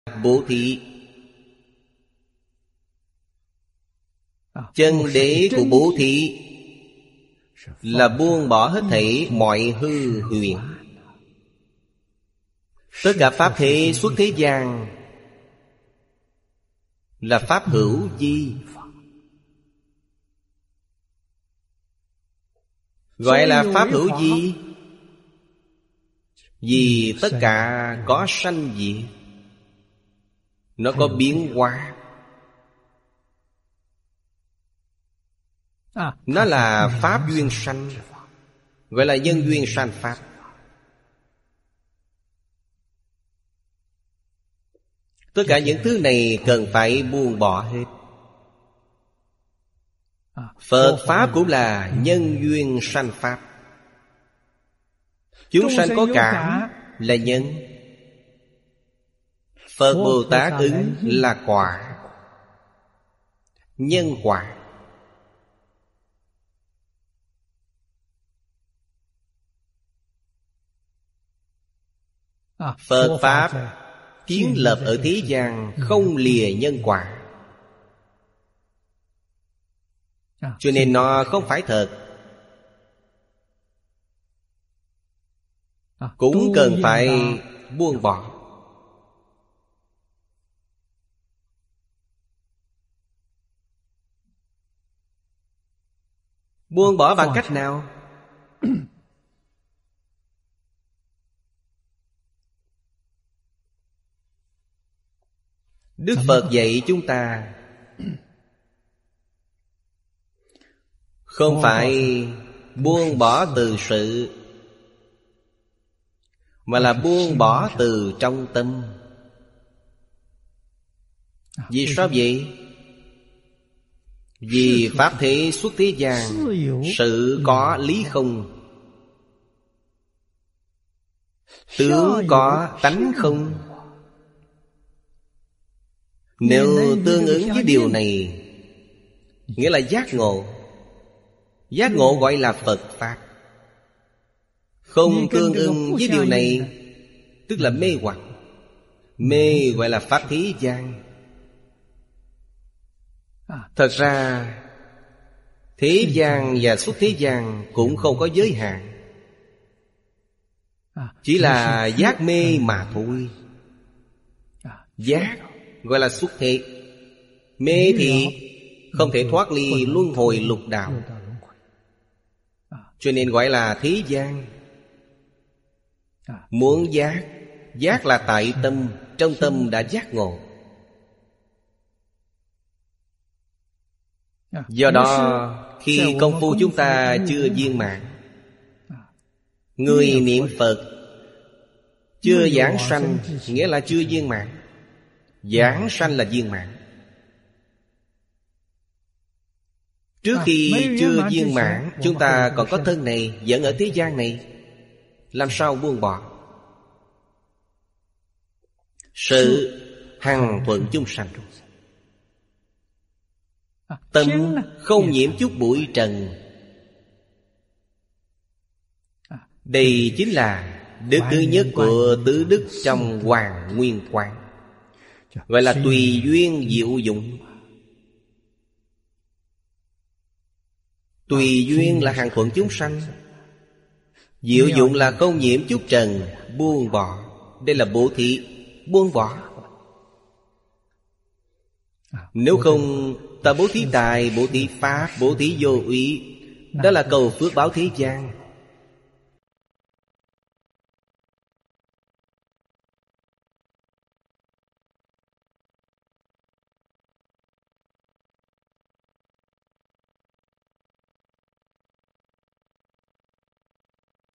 bố thí. Chân đế của bố thí là buông bỏ hết thảy mọi hư huyền. Tất cả pháp thế xuất thế gian là pháp hữu vi. Gọi là pháp hữu vi vì tất cả có sanh diệt, nó có biến hóa. Nó là pháp duyên sanh, gọi là nhân duyên sanh pháp. Tất cả những thứ này cần phải buông bỏ hết. Phật Pháp cũng là nhân duyên sanh Pháp. Chúng sanh có cảm là nhân, Phật Bồ Tát ứng là quả. Nhân quả. Phật Pháp kiến lập ở thế gian không lìa nhân quả, cho nên nó không phải thật. Cũng cần phải buông bỏ. Buông bỏ bằng cách nào? Đức Phật dạy chúng ta không phải buông bỏ từ sự, mà là buông bỏ từ trong tâm. Vì sao vậy? Vì pháp thế xuất thế gian, sự có lý không, tướng có tánh không. Nếu tương ứng với điều này, nghĩa là giác ngộ. Giác ngộ gọi là Phật Pháp. Không tương ứng với điều này, tức là mê hoặc. Mê gọi là pháp thế gian. Thật ra thế gian và xuất thế gian cũng không có giới hạn, chỉ là giác mê mà thôi. Giác gọi là xuất thế, mê thì không thể thoát ly luân hồi lục đạo, cho nên gọi là thế gian. Muốn giác, giác là tại tâm, trong tâm đã giác ngộ. Do đó khi công phu chúng ta chưa viên mãn, người niệm Phật chưa giảng sanh, nghĩa là chưa viên mãn. Giảng sanh là viên mãn. Trước khi chưa viên mãn, chúng ta còn có thân này, vẫn ở thế gian này, làm sao buông bỏ? Sự hằng thuận chung sanh, tâm không nhiễm chút bụi trần. Đây chính là đức thứ nhất của tứ đức trong Hoàng Nguyên Quán, gọi là tùy duyên diệu dụng. Tùy duyên là hằng thuận chúng sanh, diệu dụng là không nhiễm chút trần, buông bỏ. Đây là bố thí, buông bỏ. Nếu không, ta bố thí tài, bố thí pháp, bố thí vô úy, đó là cầu phước báo thế gian.